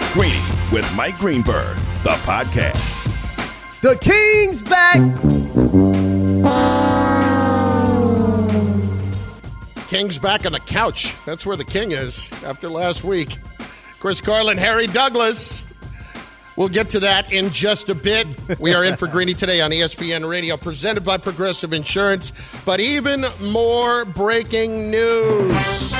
Greeny with Mike Greenberg, the podcast. The King's back. King's back on the couch. That's where the King is after last week. Chris Carlin, Harry Douglas. We'll get to that in just a bit. We are in for Greeny today on ESPN Radio, presented by Progressive Insurance. But even more breaking news.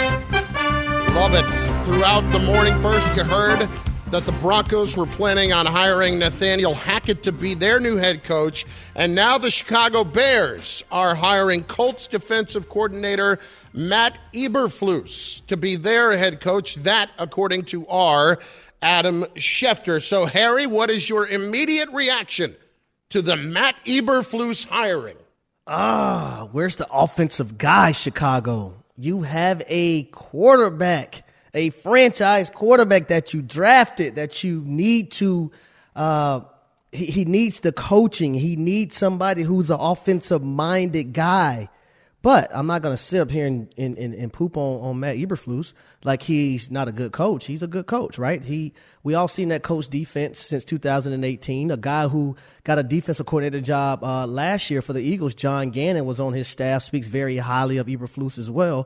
Love it. Throughout the morning, first you heard that the Broncos were planning on hiring Nathaniel Hackett to be their new head coach. And now the Chicago Bears are hiring Colts defensive coordinator Matt Eberflus to be their head coach. That, according to our Adam Schefter. So, Harry, what is your immediate reaction to the Matt Eberflus hiring? Where's the offensive guy, Chicago? You have a quarterback, a franchise quarterback that you drafted, that you need to he needs the coaching. He needs somebody who's an offensive-minded guy. But I'm not going to sit up here and poop on Matt Eberflus like he's not a good coach. He's a good coach, right? We all seen that coach defense since 2018. A guy who got a defensive coordinator job last year for the Eagles, John Gannon, was on his staff, speaks very highly of Eberflus as well.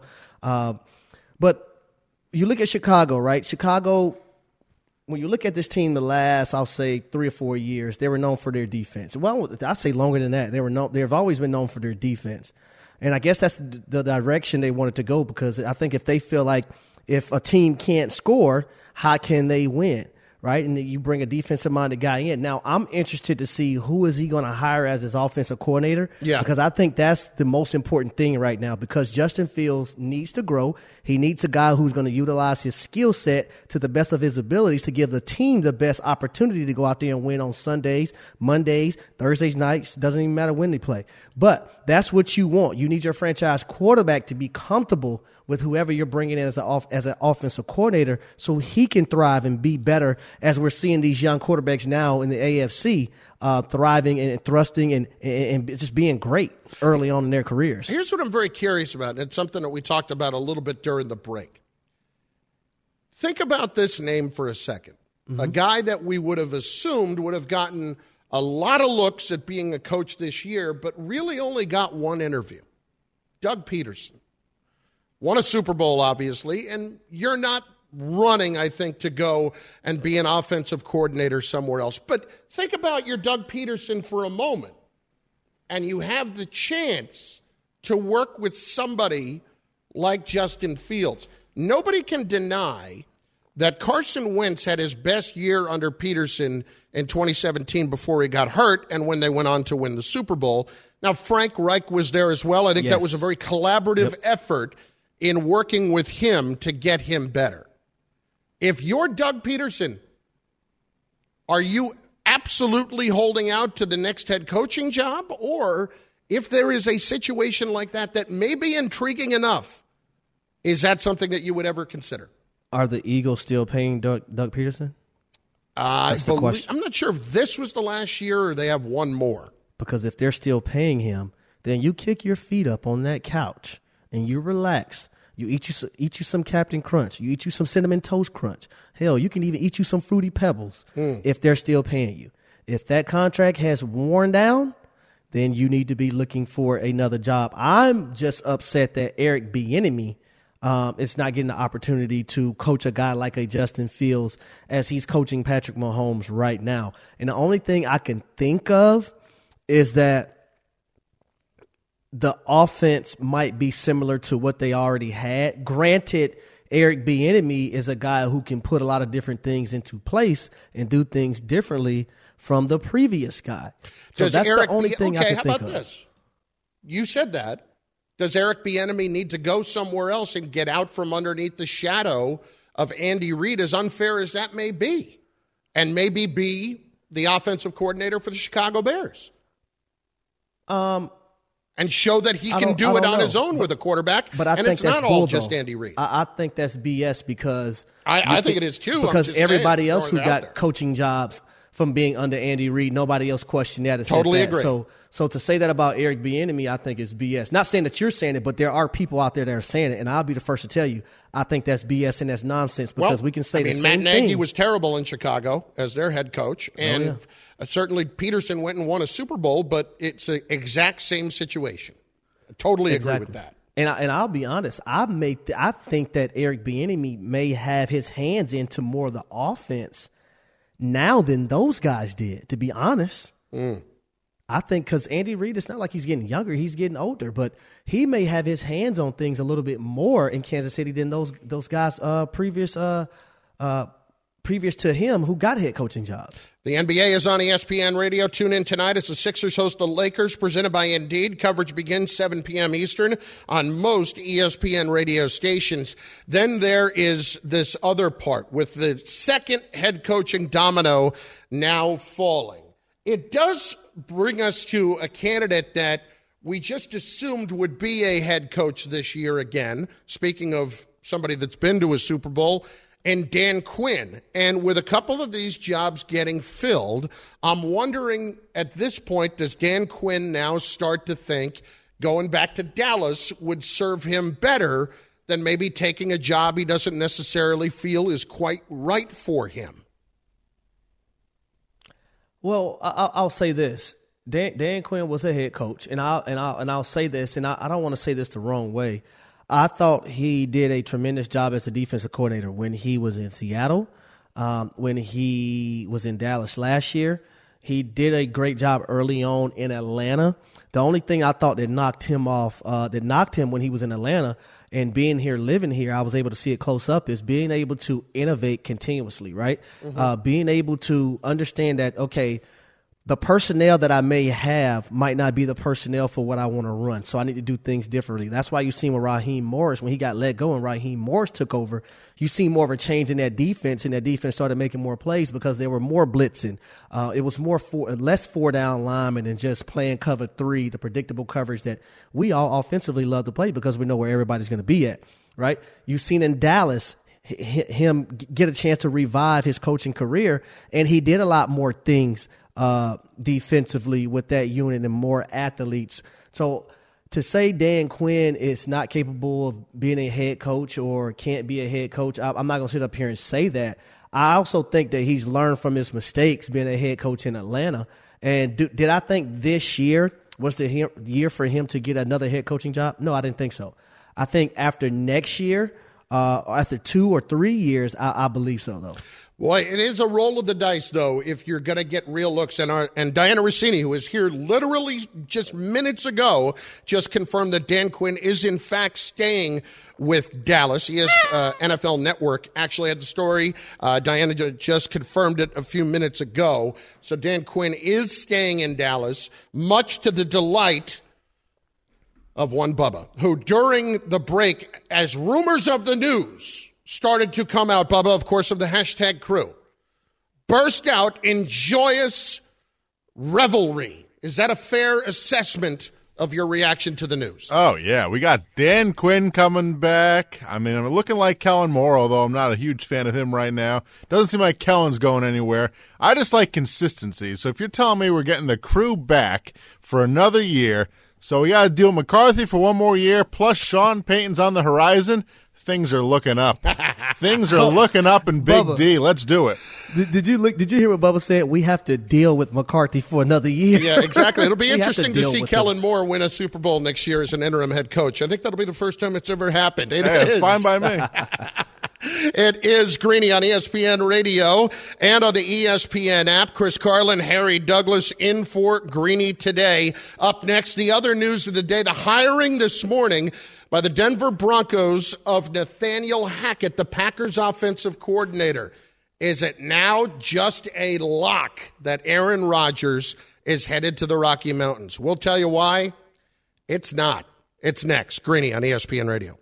But you look at Chicago, right? Chicago, when you look at this team the last, I'll say 3 or 4 years, they were known for their defense. Well, I say longer than that. They've always been known for their defense. And I guess that's the direction they wanted to go, because I think if they feel like if a team can't score, how can they win, right? And you bring a defensive-minded guy in. Now, I'm interested to see who is he going to hire as his offensive coordinator, because I think that's the most important thing right now, because Justin Fields needs to grow. He needs a guy who's going to utilize his skill set to the best of his abilities to give the team the best opportunity to go out there and win on Sundays, Mondays, Thursdays nights. Doesn't even matter when they play. But that's what you want. You need your franchise quarterback to be comfortable with whoever you're bringing in as an offensive coordinator, so he can thrive and be better, as we're seeing these young quarterbacks now in the AFC thriving and thrusting and just being great early on in their careers. Here's what I'm very curious about, and it's something that we talked about a little bit during the break. Think about this name for a second. Mm-hmm. A guy that we would have assumed would have gotten a lot of looks at being a coach this year, but really only got one interview. Doug Peterson. Won a Super Bowl, obviously, and you're not running, I think, to go and be an offensive coordinator somewhere else. But think about your Doug Peterson for a moment, and you have the chance to work with somebody like Justin Fields. Nobody can deny that Carson Wentz had his best year under Peterson in 2017 before he got hurt and when they went on to win the Super Bowl. Now, Frank Reich was there as well. I think that was a very collaborative effort in working with him to get him better. If you're Doug Peterson, are you absolutely holding out to the next head coaching job? Or if there is a situation like that that may be intriguing enough, is that something that you would ever consider? Are the Eagles still paying Doug Peterson? I'm not sure if this was the last year or they have one more. Because if they're still paying him, then you kick your feet up on that couch and you relax. You eat you some Captain Crunch. You eat you some Cinnamon Toast Crunch. Hell, you can even eat you some Fruity Pebbles if they're still paying you. If that contract has worn down, then you need to be looking for another job. I'm just upset that Eric Bieniemy is not getting the opportunity to coach a guy like a Justin Fields as he's coaching Patrick Mahomes right now. And the only thing I can think of is that the offense might be similar to what they already had. Granted, Eric Bieniemy is a guy who can put a lot of different things into place and do things differently from the previous guy. So that's the only thing I can think of. Okay, how about this? You said that. Does Eric Bieniemy need to go somewhere else and get out from underneath the shadow of Andy Reid, as unfair as that may be, and maybe be the offensive coordinator for the Chicago Bears? And show that he can do it on his own with a quarterback. But I think it's not all just Andy Reid. I think that's BS because I think it is too. Because everybody else who got coaching jobs from being under Andy Reid, nobody else questioned that. Totally agree. So to say that about Eric Bieniemy, I think is BS. Not saying that you're saying it, but there are people out there that are saying it, and I'll be the first to tell you, I think that's BS and that's nonsense because we can say the same thing. Matt Nagy was terrible in Chicago as their head coach, and certainly Peterson went and won a Super Bowl, but it's the exact same situation. I totally agree with that. And I'll be honest, I think that Eric Bieniemy may have his hands into more of the offense now than those guys did, to be honest. I think because Andy Reid, it's not like he's getting younger, he's getting older, but he may have his hands on things a little bit more in Kansas City than those guys previous to him who got head coaching jobs. The NBA is on ESPN Radio. Tune in tonight as the Sixers host the Lakers, presented by Indeed. Coverage begins 7 p.m. Eastern on most ESPN radio stations. Then there is this other part with the second head coaching domino now falling. It does bring us to a candidate that we just assumed would be a head coach this year again. Speaking of somebody that's been to a Super Bowl, and Dan Quinn. And with a couple of these jobs getting filled, I'm wondering at this point, does Dan Quinn now start to think going back to Dallas would serve him better than maybe taking a job he doesn't necessarily feel is quite right for him? Well, I'll say this. Dan Quinn was a head coach, and I'll say this, and I don't want to say this the wrong way. I thought he did a tremendous job as a defensive coordinator when he was in Seattle, when he was in Dallas last year. He did a great job early on in Atlanta. The only thing I thought that knocked him when he was in Atlanta and being here, living here, I was able to see it close up, is being able to innovate continuously, right? Being able to understand that, okay, the personnel that I may have might not be the personnel for what I want to run. So I need to do things differently. That's why you see with Raheem Morris, when he got let go and Raheem Morris took over, you see more of a change in that defense, and that defense started making more plays because there were more blitzing. It was less 4-down linemen and just playing cover 3, the predictable coverage that we all offensively love to play because we know where everybody's going to be at, right? You've seen in Dallas him get a chance to revive his coaching career, and he did a lot more things defensively with that unit and more athletes. So to say Dan Quinn is not capable of being a head coach or can't be a head coach, I'm not going to sit up here and say that. I also think that he's learned from his mistakes being a head coach in Atlanta. And did I think this year was the year for him to get another head coaching job? No, I didn't think so. I think after next year, after 2 or 3 years, I believe so, though. Boy, it is a roll of the dice, though, if you're going to get real looks. And Diana Rossini, who is here literally just minutes ago, just confirmed that Dan Quinn is, in fact, staying with Dallas. He has NFL Network actually had the story. Diana just confirmed it a few minutes ago. So Dan Quinn is staying in Dallas, much to the delight of one Bubba, who during the break, as rumors of the news started to come out, Bubba, of course, of the hashtag crew, burst out in joyous revelry. Is that a fair assessment of your reaction to the news? Oh, yeah. We got Dan Quinn coming back. I mean, I'm looking like Kellen Moore, although I'm not a huge fan of him right now. Doesn't seem like Kellen's going anywhere. I just like consistency. So if you're telling me we're getting the crew back for another year, so we got to deal with McCarthy for one more year, plus Sean Payton's on the horizon, things are looking up. Things are looking up in Big Bubba, D. Let's do it. Did you hear what Bubba said? We have to deal with McCarthy for another year. Yeah, exactly. It'll be interesting to see Kellen Moore win a Super Bowl next year as an interim head coach. I think that'll be the first time it's ever happened. It is. It's fine by me. It is Greeny on ESPN Radio and on the ESPN app. Chris Carlin, Harry Douglas in for Greeny today. Up next, the other news of the day, the hiring this morning by the Denver Broncos of Nathaniel Hackett, the Packers offensive coordinator. Is it now just a lock that Aaron Rodgers is headed to the Rocky Mountains? We'll tell you why. It's not. It's next. Greeny on ESPN Radio.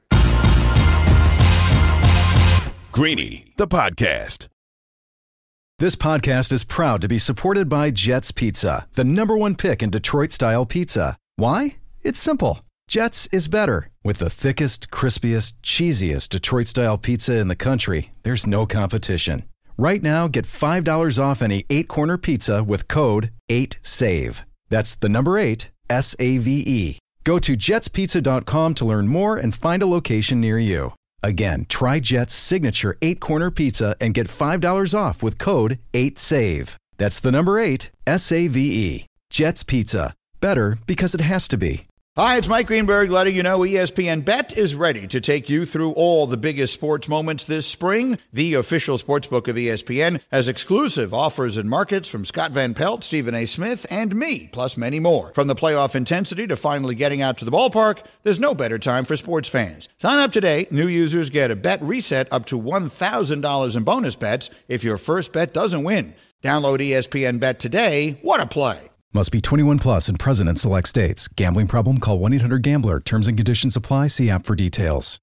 Greeny, the podcast. This podcast is proud to be supported by Jets Pizza, the #1 pick in Detroit-style pizza. Why? It's simple. Jets is better. With the thickest, crispiest, cheesiest Detroit-style pizza in the country, there's no competition. Right now, get $5 off any 8-corner pizza with code 8SAVE. That's the number 8, SAVE. Go to jetspizza.com to learn more and find a location near you. Again, try Jet's signature 8-corner pizza and get $5 off with code 8SAVE. That's the number 8, SAVE. Jet's Pizza. Better because it has to be. Hi, it's Mike Greenberg letting you know ESPN Bet is ready to take you through all the biggest sports moments this spring. The official sportsbook of ESPN has exclusive offers and markets from Scott Van Pelt, Stephen A. Smith, and me, plus many more. From the playoff intensity to finally getting out to the ballpark, there's no better time for sports fans. Sign up today. New users get a bet reset up to $1,000 in bonus bets if your first bet doesn't win. Download ESPN Bet today. What a play. Must be 21 plus and present in select states. Gambling problem? Call 1-800-GAMBLER. Terms and conditions apply. See app for details.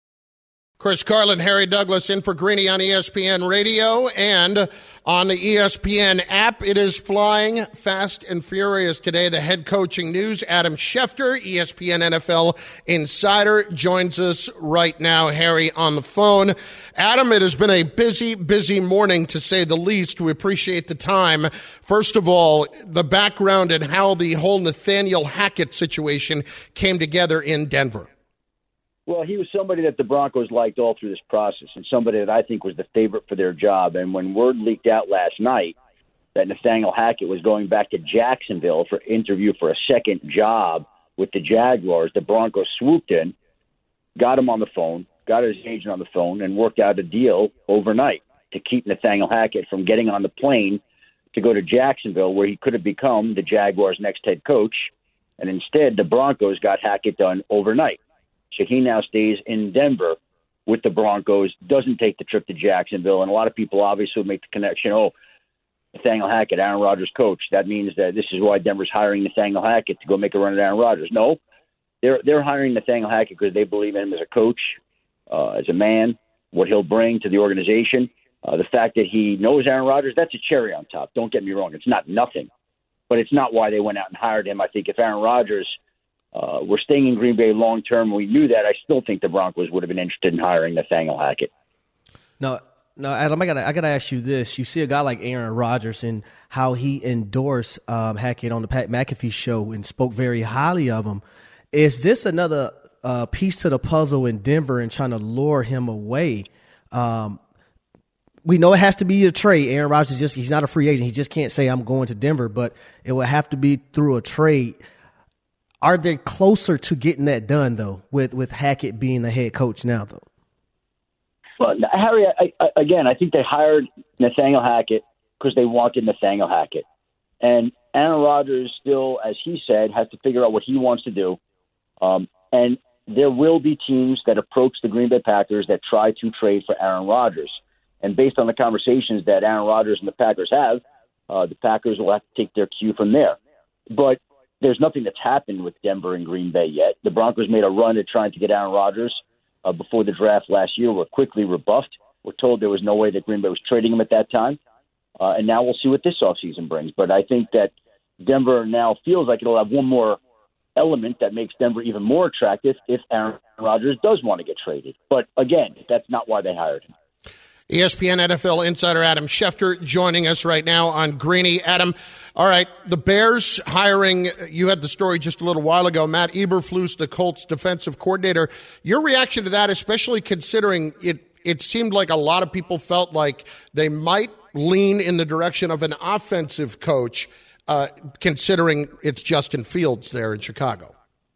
Chris Carlin, Harry Douglas in for Greeny on ESPN Radio and on the ESPN app. It is flying fast and furious today. The head coaching news. Adam Schefter, ESPN NFL insider, joins us right now. Harry on the phone. Adam, it has been a busy morning to say the least. We appreciate the time. First of all, the background and how the whole Nathaniel Hackett situation came together in Denver. Well, he was somebody that the Broncos liked all through this process and somebody that I think was the favorite for their job. And when word leaked out last night that Nathaniel Hackett was going back to Jacksonville for interview for a second job with the Jaguars, the Broncos swooped in, got him on the phone, got his agent on the phone, and worked out a deal overnight to keep Nathaniel Hackett from getting on the plane to go to Jacksonville, where he could have become the Jaguars' next head coach. And instead, the Broncos got Hackett done overnight. So he now stays in Denver with the Broncos, doesn't take the trip to Jacksonville. And a lot of people obviously make the connection, Nathaniel Hackett, Aaron Rodgers' coach. That means that this is why Denver's hiring Nathaniel Hackett to go make a run at Aaron Rodgers. No, they're hiring Nathaniel Hackett because they believe in him as a coach, as a man, what he'll bring to the organization. The fact that he knows Aaron Rodgers, that's a cherry on top. Don't get me wrong. It's not nothing, but it's not why they went out and hired him. I think if Aaron Rodgers were staying in Green Bay long term, we knew that, I still think the Broncos would have been interested in hiring Nathaniel Hackett. No, Adam, I gotta ask you this. You see a guy like Aaron Rodgers and how he endorsed Hackett on the Pat McAfee show and spoke very highly of him. Is this another piece to the puzzle in Denver and trying to lure him away? We know it has to be a trade. Aaron Rodgers he's not a free agent. He just can't say I'm going to Denver, but it would have to be through a trade. Are they closer to getting that done, though, with Hackett being the head coach now, though? Well, Harry, I think they hired Nathaniel Hackett because they wanted Nathaniel Hackett. And Aaron Rodgers still, as he said, has to figure out what he wants to do. And there will be teams that approach the Green Bay Packers that try to trade for Aaron Rodgers. And based on the conversations that Aaron Rodgers and the Packers have, the Packers will have to take their cue from there. But there's nothing that's happened with Denver and Green Bay yet. The Broncos made a run at trying to get Aaron Rodgers before the draft last year. Were quickly rebuffed. We're told there was no way that Green Bay was trading him at that time. And now we'll see what this offseason brings. But I think that Denver now feels like it'll have one more element that makes Denver even more attractive if Aaron Rodgers does want to get traded. But again, that's not why they hired him. ESPN NFL insider Adam Schefter joining us right now on Greeny. Adam, all right, the Bears hiring, you had the story just a little while ago, Matt Eberflus, the Colts defensive coordinator. Your reaction to that, especially considering it seemed like a lot of people felt like they might lean in the direction of an offensive coach, considering it's Justin Fields there in Chicago.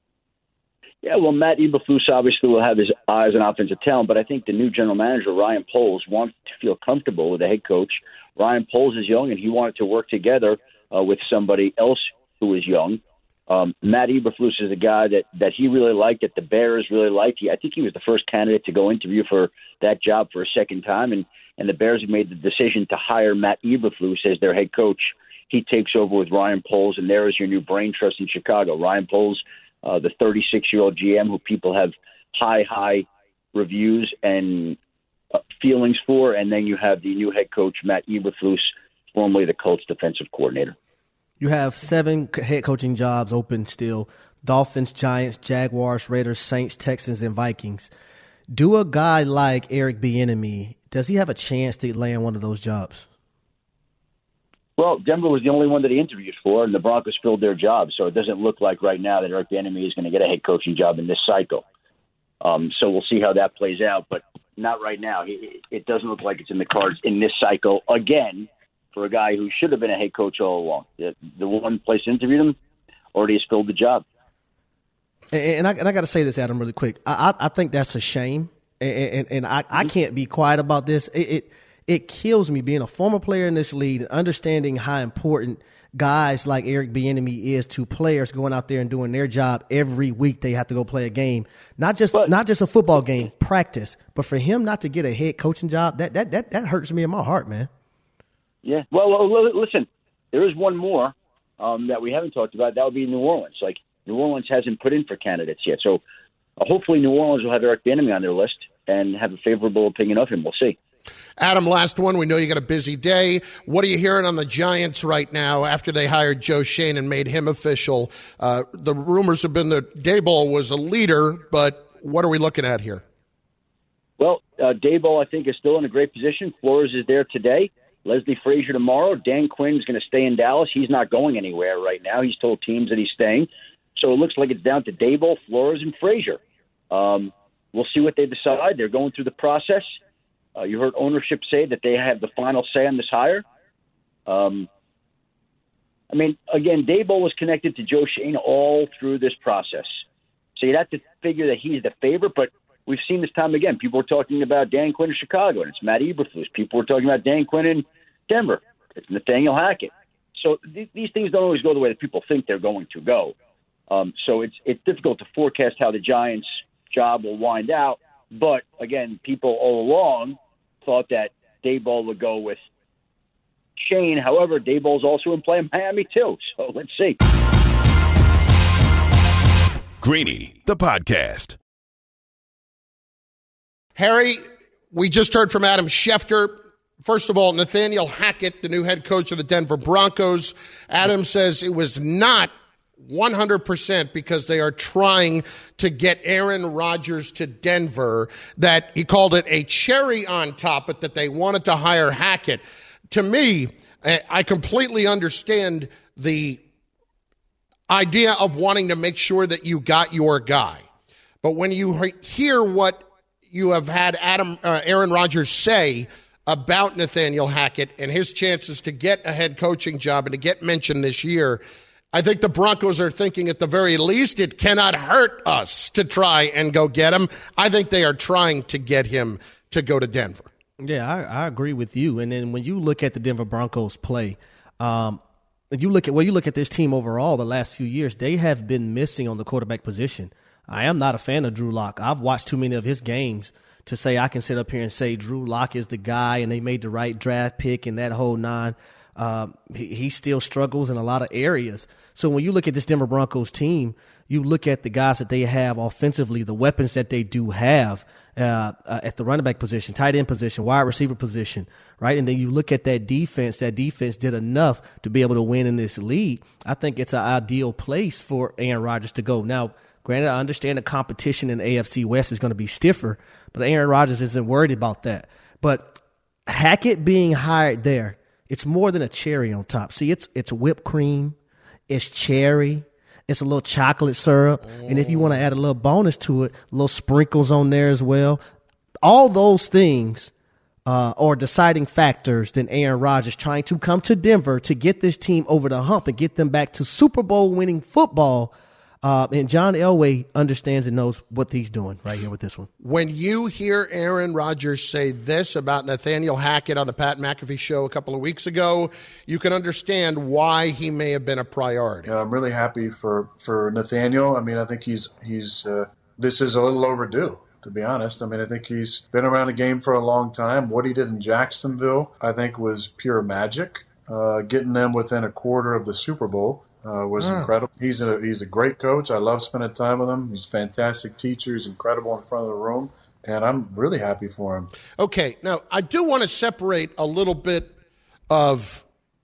Yeah, well, Matt Eberflus obviously will have his eyes on offensive talent, but I think the new general manager, Ryan Poles, wants to feel comfortable with the head coach. Ryan Poles is young, and he wanted to work together with somebody else who is young. Matt Eberflus is a guy that he really liked, that the Bears really liked. I think he was the first candidate to go interview for that job for a second time, and the Bears have made the decision to hire Matt Eberflus as their head coach. He takes over with Ryan Poles, and there is your new brain trust in Chicago. Ryan Poles, the 36-year-old GM who people have high reviews and feelings for, and then you have the new head coach, Matt Eberflus, formerly the Colts defensive coordinator. You have 7 head coaching jobs open still: Dolphins, Giants, Jaguars, Raiders, Saints, Texans, and Vikings. Do a guy like Eric Bieniemy, does he have a chance to land one of those jobs? Well, Denver was the only one that he interviewed for, and the Broncos filled their job. So it doesn't look like right now that Eric Bieniemy is going to get a head coaching job in this cycle. So we'll see how that plays out, but not right now. It doesn't look like it's in the cards in this cycle again for a guy who should have been a head coach all along. The one place to interview him already has filled the job. And I got to say this, Adam, really quick. I think that's a shame, and I can't be quiet about this. It kills me being a former player in this league and understanding how important guys like Eric Bieniemy is to players going out there and doing their job every week. They have to go play a game, not just a football game, practice. But for him not to get a head coaching job, that hurts me in my heart, man. Yeah. Well, listen, there is one more that we haven't talked about. That would be New Orleans. Like, New Orleans hasn't put in for candidates yet. So hopefully New Orleans will have Eric Bieniemy on their list and have a favorable opinion of him. We'll see. Adam, last one. We know you got a busy day. What are you hearing on the Giants right now after they hired Joe Schoen and made him official? The rumors have been that Daboll was a leader, but what are we looking at here? Well, Daboll, I think, is still in a great position. Flores is there today. Leslie Frazier tomorrow. Dan Quinn is going to stay in Dallas. He's not going anywhere right now. He's told teams that he's staying. So it looks like it's down to Daboll, Flores, and Frazier. We'll see what they decide. They're going through the process. You heard ownership say that they have the final say on this hire. I mean, again, Daboll was connected to Joe Schoen all through this process. So you'd have to figure that he's the favorite, but we've seen this time again. People were talking about Dan Quinn in Chicago, and it's Matt Eberflus. People were talking about Dan Quinn in Denver. It's Nathaniel Hackett. So these things don't always go the way that people think they're going to go. So it's difficult to forecast how the Giants' job will wind out. But, again, people all along thought that Daboll would go with Schoen. However, Daboll's also in play in Miami, too. So let's see. Greeny, the podcast. Harry, we just heard from Adam Schefter. First of all, Nathaniel Hackett, the new head coach of the Denver Broncos. Adam says it was not 100% because they are trying to get Aaron Rodgers to Denver, that he called it a cherry on top, but that they wanted to hire Hackett. To me, I completely understand the idea of wanting to make sure that you got your guy. But when you hear what you have had Aaron Rodgers say about Nathaniel Hackett and his chances to get a head coaching job and to get mentioned this year, I think the Broncos are thinking at the very least it cannot hurt us to try and go get him. I think they are trying to get him to go to Denver. Yeah, I agree with you. And then when you look at the Denver Broncos play, you look at this team overall the last few years, they have been missing on the quarterback position. I am not a fan of Drew Lock. I've watched too many of his games to say I can sit up here and say Drew Lock is the guy and they made the right draft pick and that whole nine. He still struggles in a lot of areas. So when you look at this Denver Broncos team, you look at the guys that they have offensively, the weapons that they do have at the running back position, tight end position, wide receiver position, right? And then you look at that defense did enough to be able to win in this league. I think it's an ideal place for Aaron Rodgers to go. Now, granted, I understand the competition in the AFC West is going to be stiffer, but Aaron Rodgers isn't worried about that. But Hackett being hired there, it's more than a cherry on top. See, it's whipped cream, it's cherry, it's a little chocolate syrup, and if you want to add a little bonus to it, little sprinkles on there as well. All those things are deciding factors than Aaron Rodgers trying to come to Denver to get this team over the hump and get them back to Super Bowl winning football. And John Elway understands and knows what he's doing right here with this one. When you hear Aaron Rodgers say this about Nathaniel Hackett on the Pat McAfee show a couple of weeks ago, you can understand why he may have been a priority. I'm really happy for Nathaniel. I mean, I think he's this is a little overdue, to be honest. I mean, I think he's been around the game for a long time. What he did in Jacksonville, I think, was pure magic. Getting them within a quarter of the Super Bowl. Was incredible. He's a great coach. I love spending time with him. He's a fantastic teacher. He's incredible in front of the room, and I'm really happy for him. Okay, now I do want to separate a little bit of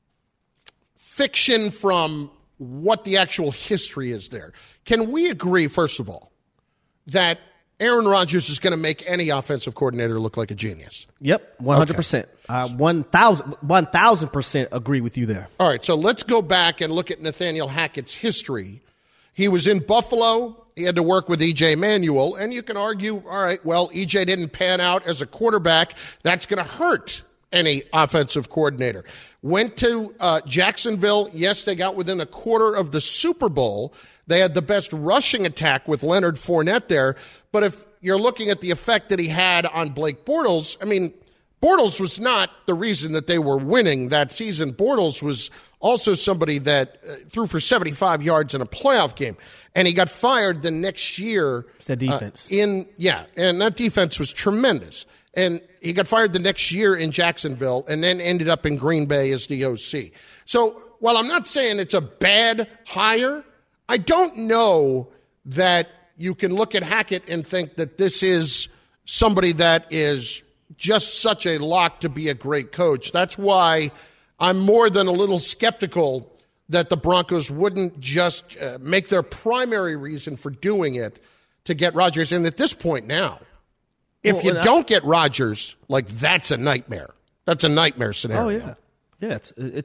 fiction from what the actual history is there. Can we agree, first of all, that Aaron Rodgers is going to make any offensive coordinator look like a genius. Yep, 100%. 1,000% agree with you there. All right, so let's go back and look at Nathaniel Hackett's history. He was in Buffalo. He had to work with E.J. Manuel, and you can argue, all right, well, E.J. didn't pan out as a quarterback. That's going to hurt any offensive coordinator. Went to Jacksonville. Yes, they got within a quarter of the Super Bowl. They had the best rushing attack with Leonard Fournette there. But if you're looking at the effect that he had on Blake Bortles, I mean, Bortles was not the reason that they were winning that season. Bortles was also somebody that threw for 75 yards in a playoff game. And he got fired the next year. It's that defense. And that defense was tremendous. And he got fired the next year in Jacksonville and then ended up in Green Bay as the OC. So while I'm not saying it's a bad hire, I don't know that you can look at Hackett and think that this is somebody that is just such a lock to be a great coach. That's why I'm more than a little skeptical that the Broncos wouldn't just make their primary reason for doing it to get Rodgers. And at this point now, if you don't get Rodgers, like, that's a nightmare. That's a nightmare scenario. Oh yeah, yeah.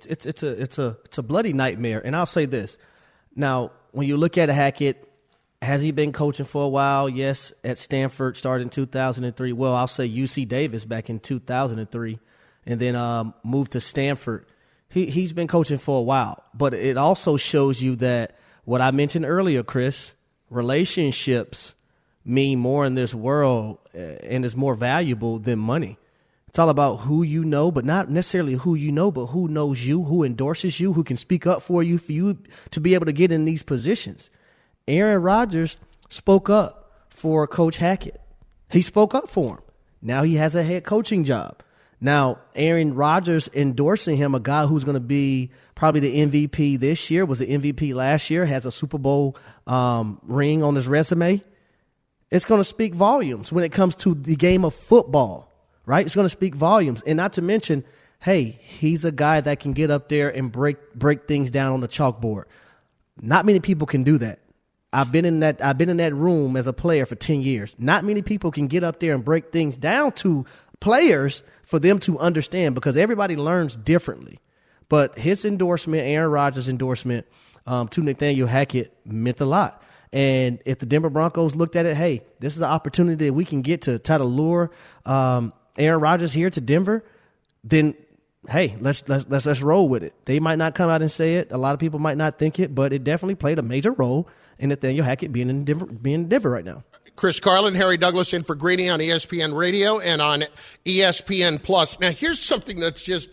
It's a bloody nightmare. And I'll say this: now, when you look at Hackett, has he been coaching for a while? Yes, at Stanford, started in 2003. Well, I'll say UC Davis back in 2003, and then moved to Stanford. He's been coaching for a while, but it also shows you that what I mentioned earlier, Chris, relationships mean more in this world and is more valuable than money. It's all about who you know, but not necessarily who you know, but who knows you, who endorses you, who can speak up for you to be able to get in these positions. Aaron Rodgers spoke up for Coach Hackett. He spoke up for him. Now he has a head coaching job. Now, Aaron Rodgers endorsing him, a guy who's going to be probably the MVP this year, was the MVP last year, has a Super Bowl ring on his resume. It's going to speak volumes when it comes to the game of football, right? It's going to speak volumes. And not to mention, hey, he's a guy that can get up there and break things down on the chalkboard. Not many people can do that. I've been in that room as a player for 10 years. Not many people can get up there and break things down to players for them to understand, because everybody learns differently. But his endorsement, Aaron Rodgers' endorsement to Nathaniel Hackett, meant a lot. And if the Denver Broncos looked at it, hey, this is an opportunity that we can get to try to lure Aaron Rodgers here to Denver, then hey, let's roll with it. They might not come out and say it. A lot of people might not think it, but it definitely played a major role in Nathaniel Hackett being in Denver right now. Chris Carlin, Harry Douglas in for Greeny on ESPN Radio and on ESPN Plus. Now, here's something that's just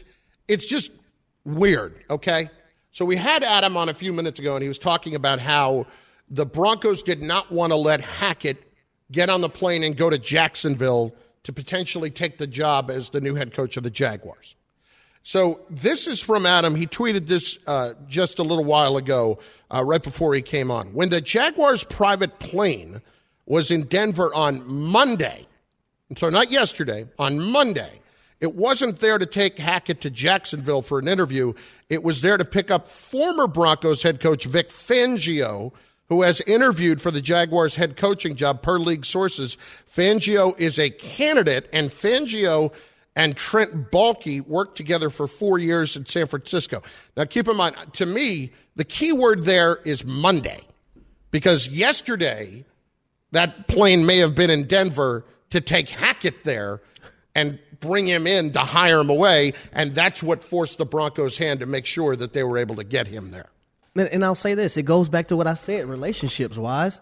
weird, okay? So we had Adam on a few minutes ago, and he was talking about how the Broncos did not want to let Hackett get on the plane and go to Jacksonville to potentially take the job as the new head coach of the Jaguars. So this is from Adam. He tweeted this just a little while ago, right before he came on. When the Jaguars' private plane was in Denver on Monday, so not yesterday, on Monday, it wasn't there to take Hackett to Jacksonville for an interview. It was there to pick up former Broncos head coach Vic Fangio, who has interviewed for the Jaguars head coaching job per league sources. Fangio is a candidate, and Fangio and Trent Baalke worked together for 4 years in San Francisco. Now, keep in mind, to me, the key word there is Monday, because yesterday that plane may have been in Denver to take Hackett there and bring him in to hire him away, and that's what forced the Broncos' hand to make sure that they were able to get him there. And I'll say this, it goes back to what I said, relationships,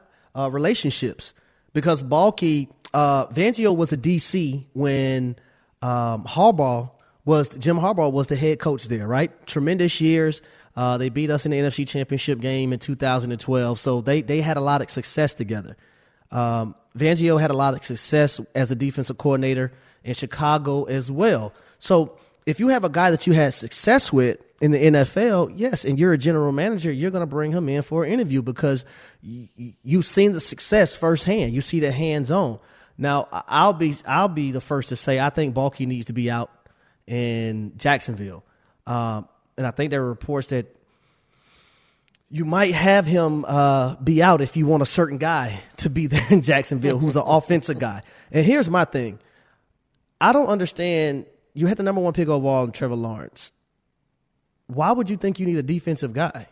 because Baalke, Fangio was a DC when Jim Harbaugh was the head coach there, right? Tremendous years. They beat us in the NFC Championship game in 2012, so they had a lot of success together. Fangio had a lot of success as a defensive coordinator in Chicago as well. So if you have a guy that you had success with in the NFL, yes, and you're a general manager, you're going to bring him in for an interview because you've seen the success firsthand. You see the hands-on. Now, I'll be the first to say I think Baalke needs to be out in Jacksonville. And I think there are reports that you might have him be out if you want a certain guy to be there in Jacksonville who's an offensive guy. And here's my thing. I don't understand. You had the number 1 pick overall in Trevor Lawrence. Why would you think you need a defensive guy?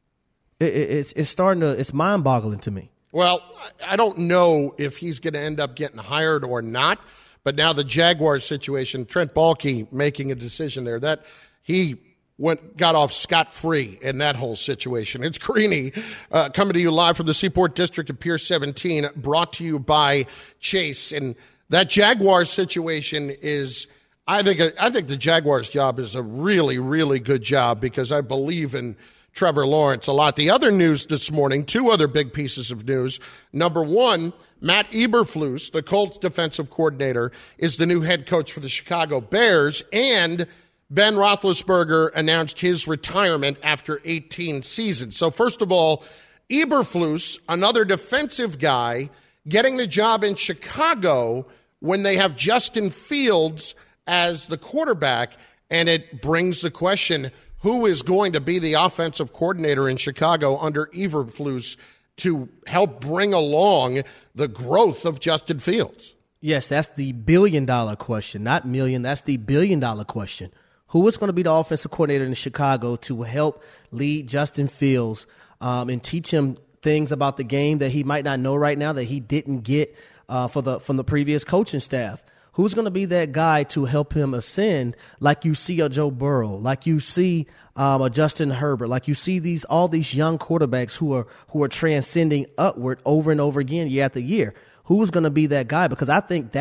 It's mind-boggling to me. Well, I don't know if he's going to end up getting hired or not, but now the Jaguars situation, Trent Baalke making a decision there, that he got off scot-free in that whole situation. It's Greeny coming to you live from the Seaport District of Pier 17, brought to you by Chase. And that Jaguars situation is, I think the Jaguars job is a really, really good job because I believe in Trevor Lawrence a lot. The other news this morning, 2 other big pieces of news. Number 1, Matt Eberflus, the Colts defensive coordinator, is the new head coach for the Chicago Bears, and Ben Roethlisberger announced his retirement after 18 seasons. So first of all, Eberflus, another defensive guy, getting the job in Chicago when they have Justin Fields as the quarterback, and it brings the question, who is going to be the offensive coordinator in Chicago under Eberflus to help bring along the growth of Justin Fields? Yes, that's the billion-dollar question, not million. That's the billion-dollar question. Who is going to be the offensive coordinator in Chicago to help lead Justin Fields and teach him things about the game that he might not know right now that he didn't get from the previous coaching staff? Who's going to be that guy to help him ascend like you see a Joe Burrow, like you see a Justin Herbert, like you see all these young quarterbacks who are transcending upward over and over again year after year? Who's going to be that guy? Because I think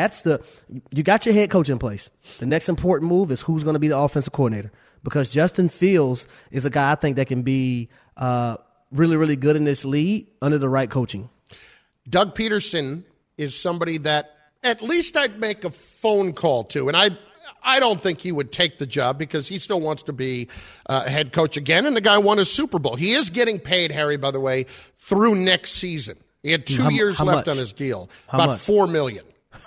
you got your head coach in place. The next important move is who's going to be the offensive coordinator. Because Justin Fields is a guy I think that can be really, really good in this league under the right coaching. Doug Peterson is somebody that at least I'd make a phone call to. And I don't think he would take the job because he still wants to be head coach again. And the guy won a Super Bowl. He is getting paid, Harry, by the way, through next season. He had 2 years left on his deal. About $4 million.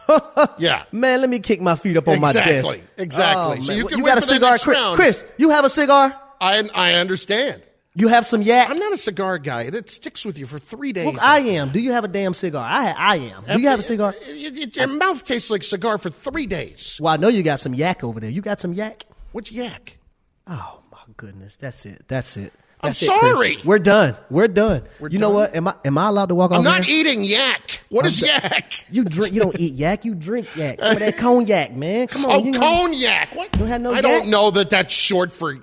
Yeah. Man, let me kick my feet up on my desk. Exactly. Oh, so you can you wait got a for that cigar, next round. Chris, you have a cigar? I understand. You have some yak? I'm not a cigar guy. It sticks with you for 3 days. Well, I am. Do you have a damn cigar? I am. Do you have a cigar? Your mouth tastes like cigar for 3 days. Well, I know you got some yak over there. You got some yak? What's yak? Oh, my goodness. That's it. I'm sorry. We're done. You know what? Am I allowed to walk off? I'm not eating yak. What is yak? You don't eat yak. You drink yak. Some of that cognac, man. Come on. Cognac. What? You have no I yak? don't know that's short for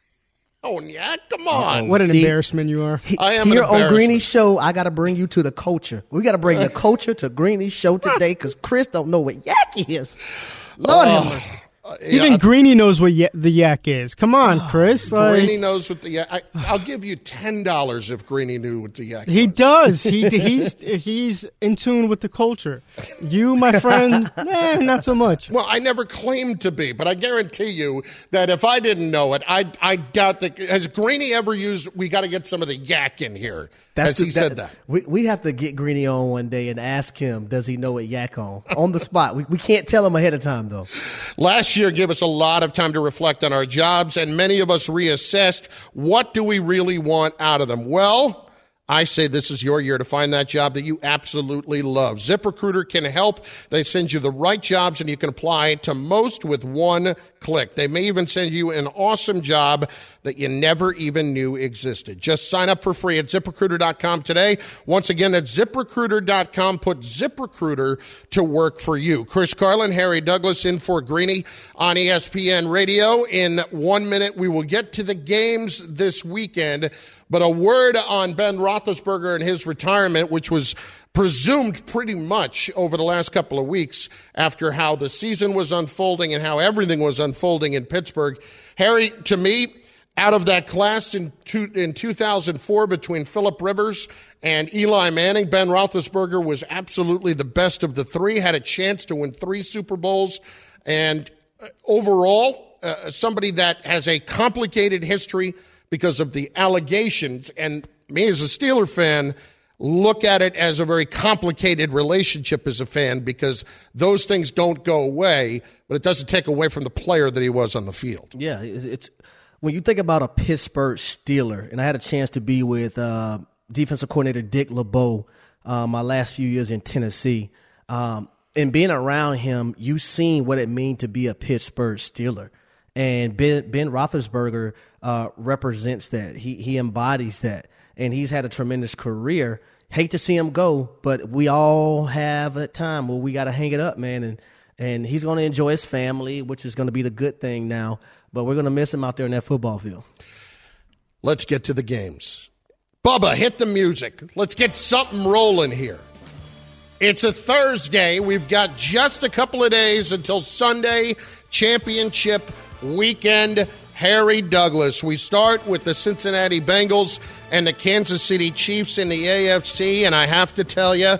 cognac. Come on. What an embarrassment you are. I am Here an on embarrassment. Greeny's show, I got to bring you to the culture. We got to bring the culture to Greeny's show today because Chris don't know what yak is. Lord have mercy. Even Greeny knows what the yak is. Come on, Chris. Greeny knows what the yak. I'll give you $10 if Greeny knew what the yak. He was. does. He's in tune with the culture. You, my friend, not so much. Well, I never claimed to be, but I guarantee you that if I didn't know it, I doubt that. Has Greeny ever used? We got to get some of the yak in here. Said that. We have to get Greeny on one day and ask him, does he know what yak on the spot? We can't tell him ahead of time though. Last year gave us a lot of time to reflect on our jobs, and many of us reassessed what do we really want out of them. Well, I say this is your year to find that job that you absolutely love. ZipRecruiter can help. They send you the right jobs, and you can apply to most with one click. They may even send you an awesome job that you never even knew existed. Just sign up for free at ZipRecruiter.com today. Once again, at ZipRecruiter.com. Put ZipRecruiter to work for you. Chris Carlin, Harry Douglas in for Greeny on ESPN Radio. In 1 minute, we will get to the games this weekend. But a word on Ben Roethlisberger and his retirement, which was presumed pretty much over the last couple of weeks after how the season was unfolding and how everything was unfolding in Pittsburgh. Harry, to me, out of that class in 2004 between Phillip Rivers and Eli Manning, Ben Roethlisberger was absolutely the best of the three, had a chance to win 3 Super Bowls, and overall, somebody that has a complicated history because of the allegations, and me as a Steeler fan look at it as a very complicated relationship as a fan because those things don't go away, but it doesn't take away from the player that he was on the field. Yeah, when you think about a Pittsburgh Steeler, and I had a chance to be with defensive coordinator Dick LeBeau my last few years in Tennessee, and being around him, you've seen what it means to be a Pittsburgh Steeler. And Ben Roethlisberger represents that. He embodies that. And he's had a tremendous career. Hate to see him go, but we all have a time where we got to hang it up, man. And he's going to enjoy his family, which is going to be the good thing now. But we're going to miss him out there in that football field. Let's get to the games. Bubba, hit the music. Let's get something rolling here. It's a Thursday. We've got just a couple of days until Sunday championship weekend. Harry Douglas. We start with the Cincinnati Bengals and the Kansas City Chiefs in the AFC, and I have to tell you,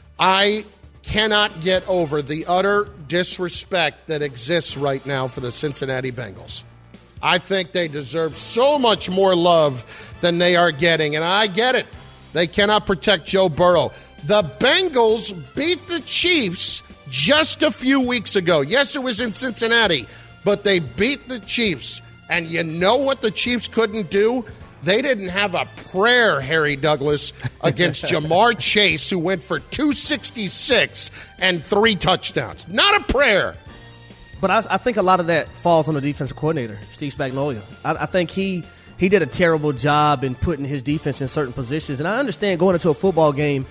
I cannot get over the utter disrespect that exists right now for the Cincinnati Bengals. I think they deserve so much more love than they are getting, and I get it. They cannot protect Joe Burrow. The Bengals beat the Chiefs just a few weeks ago. Yes, it was in Cincinnati, but they beat the Chiefs. And you know what the Chiefs couldn't do? They didn't have a prayer, Harry Douglas, against Jamar Chase, who went for 266 and 3 touchdowns. Not a prayer. But I think a lot of that falls on the defensive coordinator, Steve Spagnuolo. I think he did a terrible job in putting his defense in certain positions. And I understand going into a football game,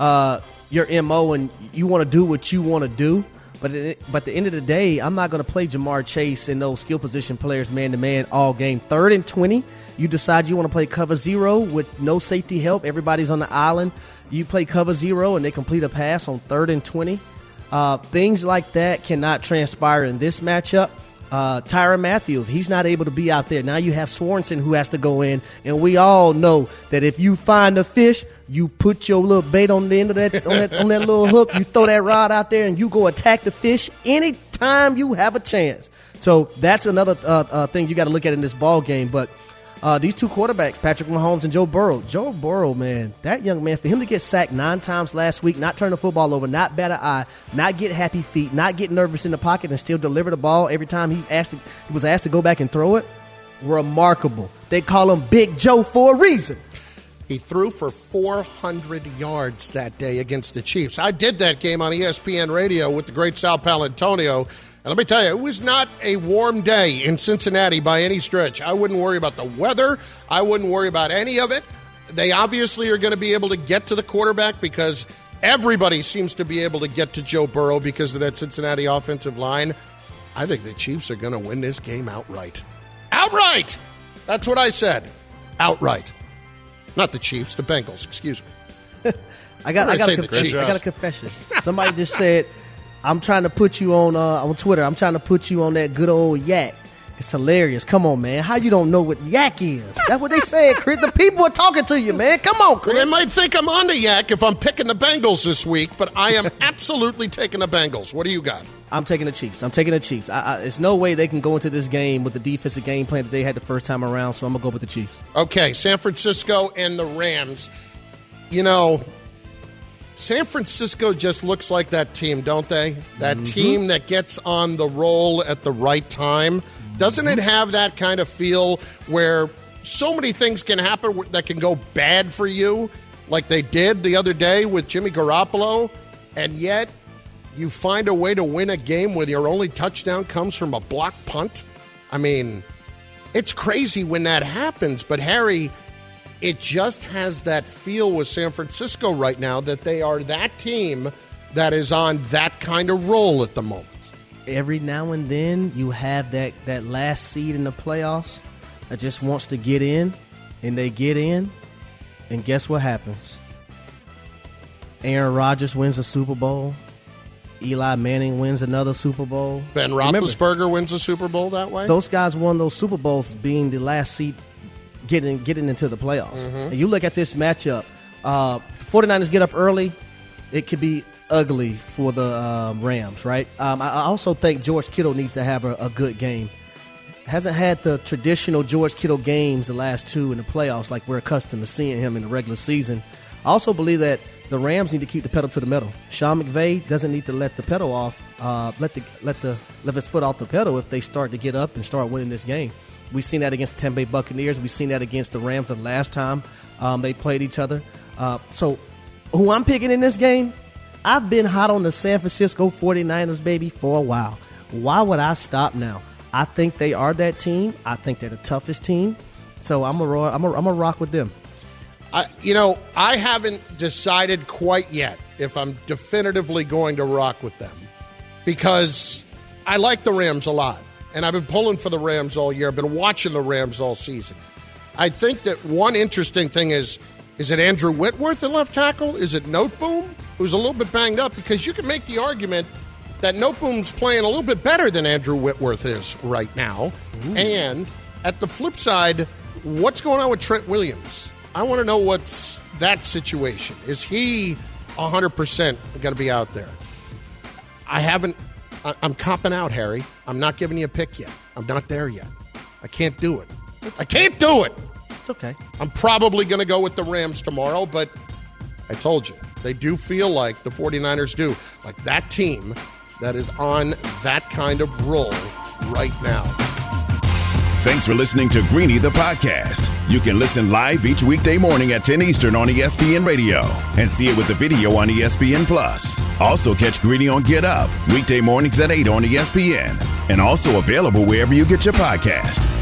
your MO, and you want to do what you want to do. But at the end of the day, I'm not going to play Jamar Chase and those skill position players man-to-man all game. 3rd and 20, you decide you want to play cover 0 with no safety help. Everybody's on the island. You play cover 0, and they complete a pass on 3rd and 20. Things like that cannot transpire in this matchup. Tyrann Mathieu, if he's not able to be out there, now you have Swanson who has to go in. And we all know that if you find a fish, you put your little bait on the end of that on that little hook. You throw that rod out there and you go attack the fish anytime you have a chance. So that's another thing you got to look at in this ball game. But these two quarterbacks, Patrick Mahomes and Joe Burrow. Joe Burrow, man, that young man, for him to get sacked 9 times last week, not turn the football over, not bat an eye, not get happy feet, not get nervous in the pocket, and still deliver the ball every time he was asked to go back and throw it, remarkable. They call him Big Joe for a reason. He threw for 400 yards that day against the Chiefs. I did that game on ESPN Radio with the great Sal Palantonio. And let me tell you, it was not a warm day in Cincinnati by any stretch. I wouldn't worry about the weather. I wouldn't worry about any of it. They obviously are going to be able to get to the quarterback because everybody seems to be able to get to Joe Burrow because of that Cincinnati offensive line. I think the Chiefs are going to win this game outright. Outright! That's what I said. Outright. Not the Chiefs, the Bengals, excuse me. I got a confession. Somebody just said, I'm trying to put you on Twitter. I'm trying to put you on that good old yak. It's hilarious. Come on, man. How you don't know what yak is? That's what they said, Chris. The people are talking to you, man. Come on, Chris. Well, they might think I'm on the yak if I'm picking the Bengals this week, but I am absolutely taking the Bengals. What do you got? I'm taking the Chiefs. There's no way they can go into this game with the defensive game plan that they had the first time around, so I'm going to go with the Chiefs. Okay, San Francisco and the Rams. You know, San Francisco just looks like that team, don't they? That team that gets on the roll at the right time. Doesn't it have that kind of feel where so many things can happen that can go bad for you, like they did the other day with Jimmy Garoppolo, and yet you find a way to win a game where your only touchdown comes from a block punt? I mean, it's crazy when that happens, but Harry, it just has that feel with San Francisco right now that they are that team that is on that kind of roll at the moment. Every now and then you have that last seed in the playoffs that just wants to get in, and they get in, and guess what happens? Aaron Rodgers wins a Super Bowl. Eli Manning wins another Super Bowl. Ben Roethlisberger wins a Super Bowl that way? Those guys won those Super Bowls being the last seed getting into the playoffs. And you look at this matchup, 49ers get up early. It could be ugly for the Rams, right? I also think George Kittle needs to have a good game. Hasn't had the traditional George Kittle games the last 2 in the playoffs like we're accustomed to seeing him in the regular season. I also believe that the Rams need to keep the pedal to the metal. Sean McVay doesn't need to let the pedal off, let his foot off the pedal if they start to get up and start winning this game. We've seen that against the Tampa Bay Buccaneers. We've seen that against the Rams the last time they played each other. So who I'm picking in this game, I've been hot on the San Francisco 49ers, baby, for a while. Why would I stop now? I think they are that team. I think they're the toughest team. So I'm gonna rock with them. I haven't decided quite yet if I'm definitively going to rock with them because I like the Rams a lot. And I've been pulling for the Rams all year. I've been watching the Rams all season. I think that one interesting thing is it Andrew Whitworth at left tackle? Is it Noteboom, who's a little bit banged up? Because you can make the argument that Noteboom's playing a little bit better than Andrew Whitworth is right now. Ooh. And at the flip side, what's going on with Trent Williams? I want to know what's that situation. Is he 100% going to be out there? I'm copping out, Harry. I'm not giving you a pick yet. I'm not there yet. I can't do it. I can't do it. It's okay. I'm probably going to go with the Rams tomorrow, but I told you, they do feel like the 49ers do. Like that team that is on that kind of roll right now. Thanks for listening to Greeny the podcast. You can listen live each weekday morning at 10 Eastern on ESPN Radio and see it with the video on ESPN Plus. Also catch Greeny on Get Up weekday mornings at 8 on ESPN and also available wherever you get your podcast.